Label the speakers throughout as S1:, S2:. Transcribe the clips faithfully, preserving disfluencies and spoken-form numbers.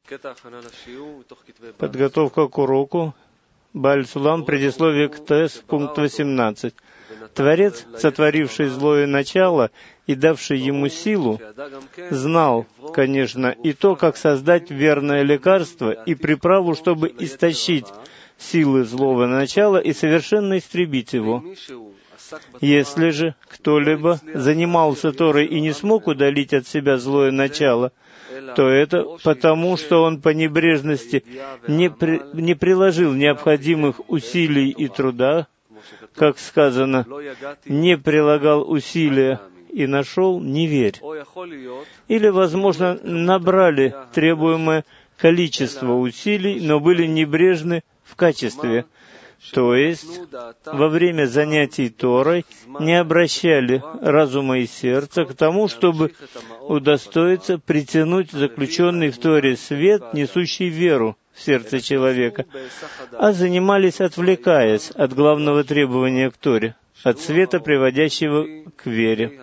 S1: Подготовка к уроку. Бааль Сулам, предисловие к ТЭС, пункт восемнадцать. Творец, сотворивший злое начало и давший ему силу, знал, конечно, и то, как создать верное лекарство и приправу, чтобы истощить силы злого начала и совершенно истребить его. Если же кто-либо занимался Торой и не смог удалить от себя злое начало, то это потому, что он по небрежности не, при, не приложил необходимых усилий и труда, как сказано, не прилагал усилия и нашел, не верь. Или, возможно, набрали требуемое количество усилий, но были небрежны в качестве. То есть, во время занятий Торой не обращали разума и сердца к тому, чтобы удостоиться притянуть заключенный в Торе свет, несущий веру в сердце человека, а занимались, отвлекаясь от главного требования к Торе, от света, приводящего к вере.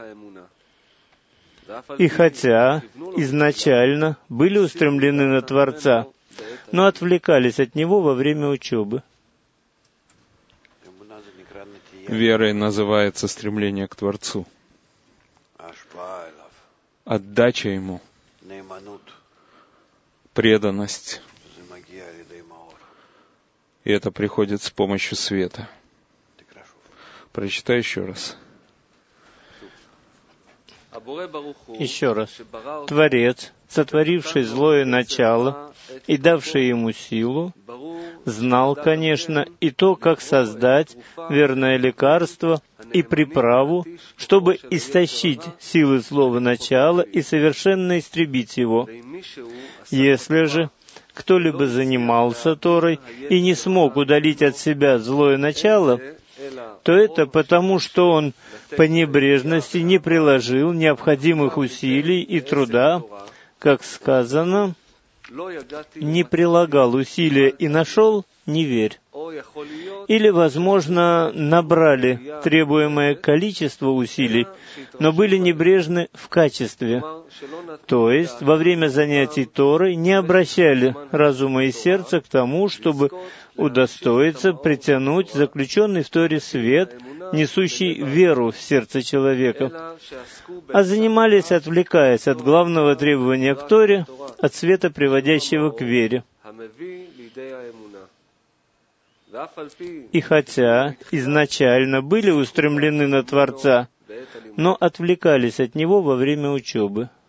S1: И хотя изначально были устремлены на Творца, но отвлекались от Него во время учебы.
S2: Верой называется стремление к Творцу, отдача Ему, преданность. И это приходит с помощью света. Прочитай еще раз.
S1: Еще раз. Творец, сотворивший злое начало и давший ему силу, знал, конечно, и то, как создать верное лекарство и приправу, чтобы истощить силы злого начала и совершенно истребить его. Если же кто-либо занимался Торой и не смог удалить от себя злое начало, то это потому, что он по небрежности не приложил необходимых усилий и труда, как сказано, не прилагал усилия и нашел, не верь. Или, возможно, набрали требуемое количество усилий, но были небрежны в качестве. То есть, во время занятий Торой не обращали разума и сердца к тому, чтобы удостоиться притянуть заключенный в Торе свет, несущий веру в сердце человека, а занимались, отвлекаясь от главного требования к Торе, от света, приводящего к вере. И хотя изначально были устремлены на Творца, но отвлекались от Него во время учебы.